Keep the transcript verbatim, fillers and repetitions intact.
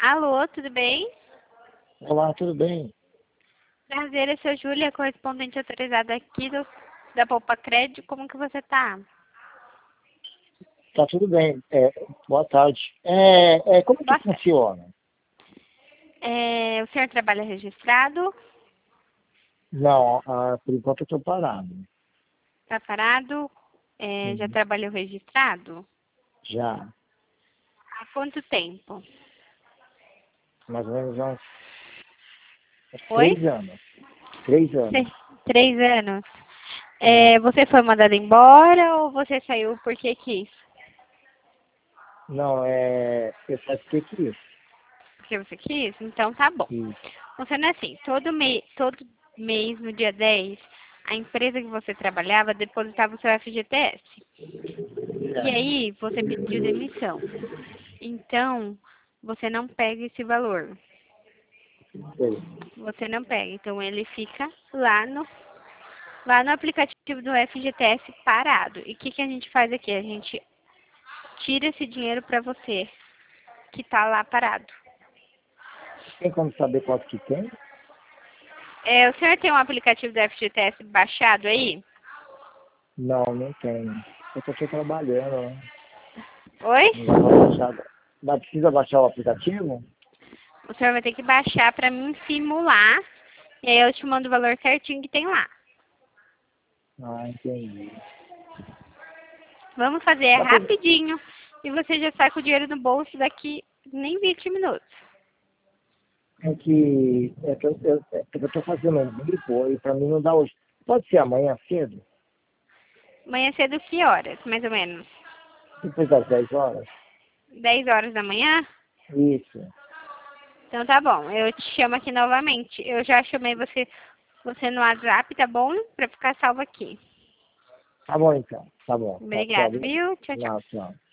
Alô, tudo bem? Olá, tudo bem? Prazer, eu sou Júlia, correspondente autorizada aqui do, da Poupa Crédito. Como que você tá? Tá tudo bem. É, boa tarde. É, é, como que Boa tarde. funciona? É, o senhor trabalha registrado? Não, ah, por enquanto eu estou parado. Tá parado? É, já Uhum. trabalhou registrado? Já, Há quanto tempo? mais ou menos há uns, uns Oi? três anos. Três anos. Tre- Três anos. É. É, você foi mandado embora ou você saiu porque quis? Não, é. Eu faço o que que é isso? Porque você quis? Então tá bom. Isso. Funciona assim, todo, mei, todo mês, no dia dez, a empresa que você trabalhava depositava o seu F G T S. E É. aí, você pediu demissão. Então, você não pega esse valor. Sei. Você não pega. Então, ele fica lá no, lá no aplicativo do F G T S parado. E o que, que a gente faz aqui? A gente tira esse dinheiro para você, que está lá parado. Tem como saber quanto que tem? É, o senhor tem um aplicativo do F G T S baixado aí? Não, não tem. Eu só estou trabalhando, né? Oi? Não dá pra baixar. Mas precisa baixar o aplicativo? O senhor vai ter que baixar para mim simular. E aí eu te mando o valor certinho que tem lá. Ah, entendi. Vamos fazer Dá pra... rapidinho. E você já sai com o dinheiro no bolso daqui nem vinte minutos. É que, é que eu, eu, é que eu tô fazendo um bico e pra mim não dá hoje. Pode ser amanhã cedo? Amanhã cedo que horas, mais ou menos? Depois das dez horas? Dez horas da manhã? Isso. Então tá bom, eu te chamo aqui novamente. Eu já chamei você, você no WhatsApp, tá bom? Pra ficar salvo aqui. Tá bom então. Tá bom. Tá, tchau. Obrigada, viu? Tchau, tchau. Não, tchau.